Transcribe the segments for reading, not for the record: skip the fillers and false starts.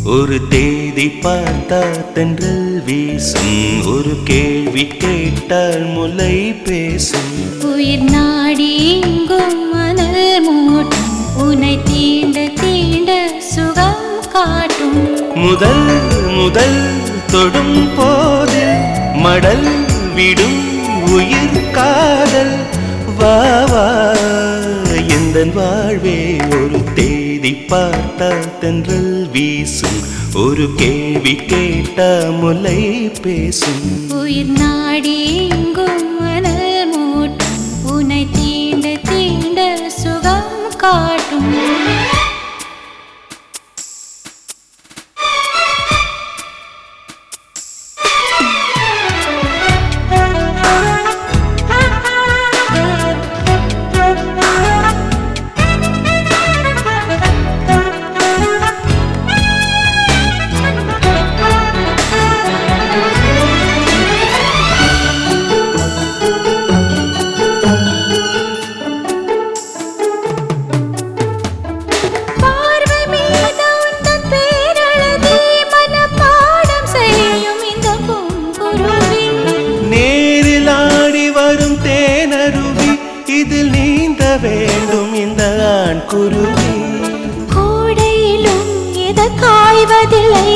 ஒரு தேதி பார்த்தா தென்றல் வீசும், ஒரு கேள்வி கேட்டால் முலை பேசும். உயிர் நாடி எங்கும் மணல் மூட்டும், உன்னை தீண்ட தீண்ட சுகம் காட்டும். முதல் முதல் தொடும் போதில் மடல் விடும் உயிர் காதல். வா வா எந்தன் வாழ்வே, ஒரு தேதி பார்த்தா தென்றல் வீசும், ஒரு கேள்வி கேட்டா முலை பேசும். உயிர் நாடி எங்கும் மணல் மூட்டும், உன்னை தீண்ட தீண்ட சுகம் காட்டும். இதில் நீந்த வேண்டும் இந்த ஆண் குருவி. கோடையிலும் எது காய்வதில்லை,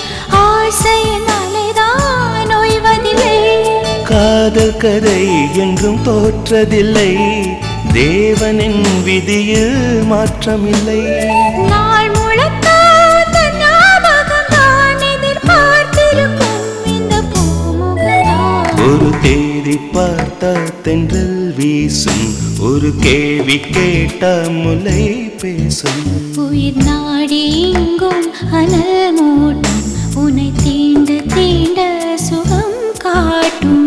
ஆசையினாலேதான் ஓய்வதில்லை. காதல் கதை என்றும் தோற்றதில்லை, தேவனின் விதியில் மாற்றமில்லை. நாள் முழுக்க ஞாபகம் தான் எதிர்பார்த்திருக்கும் இந்த பூமுகதான். ஒரு தேதி பார்த்தா தென்றல் வீசும், ஒரு கேள்வி கேட்டா முலை பேசும். உயிர் நாடி எங்கும் அனல் மூட்டும், உன்னை தீண்ட தீண்ட சுகம் காட்டும்.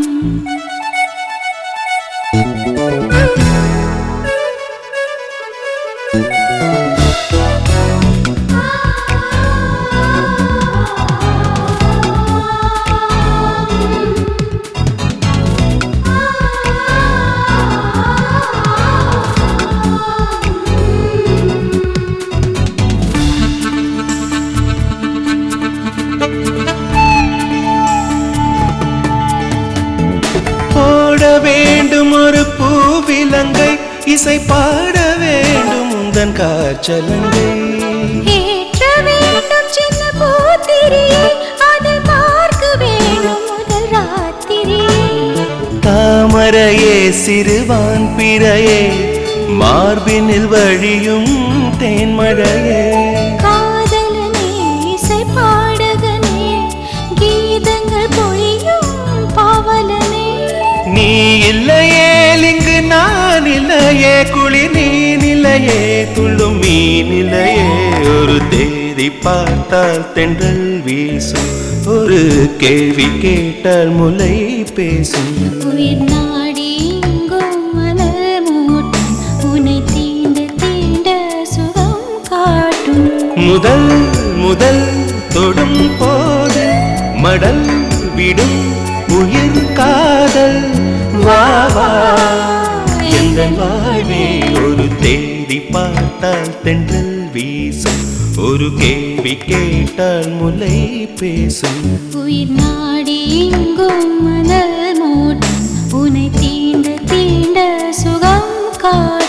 வேண்டும் ஒரு பூவிலங்கை, இசை பாட வேண்டும் உந்தன் காற்றலங்கை. ஏற்ற வேண்டும் சின்ன பூத்திரியை, அதை பார்க்க வேண்டும் முதல் ராத்திரியை. தாமரையே சிறுவான் பிறையே, மார்பினில் வழியும் தேன்மழையே. காதலனே இசை பாடகனே, கீதங்கள் பொழியும் பாவலனே. நீ இல்லையே இங்கு நான் இல்லையே, குளிர் நீ நிலையே துள்ளும் மீ நிலையே. ஒரு தேதி பார்த்தால் தென்றல் வீசும், ஒரு கேள்வி கேட்டால் முலை பேசும். உயிர் நாடி எங்கும் மணல் மூட்டும், உன்னை தீண்ட தீண்ட சுகம் காட்டும். முதல் முதல் தொடும் போது மடல் விடும் உயிர் காதல். வா வா எந்தன் வாழ்வே, ஒரு தேதி பார்த்தால் தென்றல் வீசும், ஒரு கேள்வி கேட்டால் முலை பேசும். உயிர் நாடி எங்கும் மணல் மூட்டும், உன்னை தீண்ட தீண்ட சுகம் காட்டும்.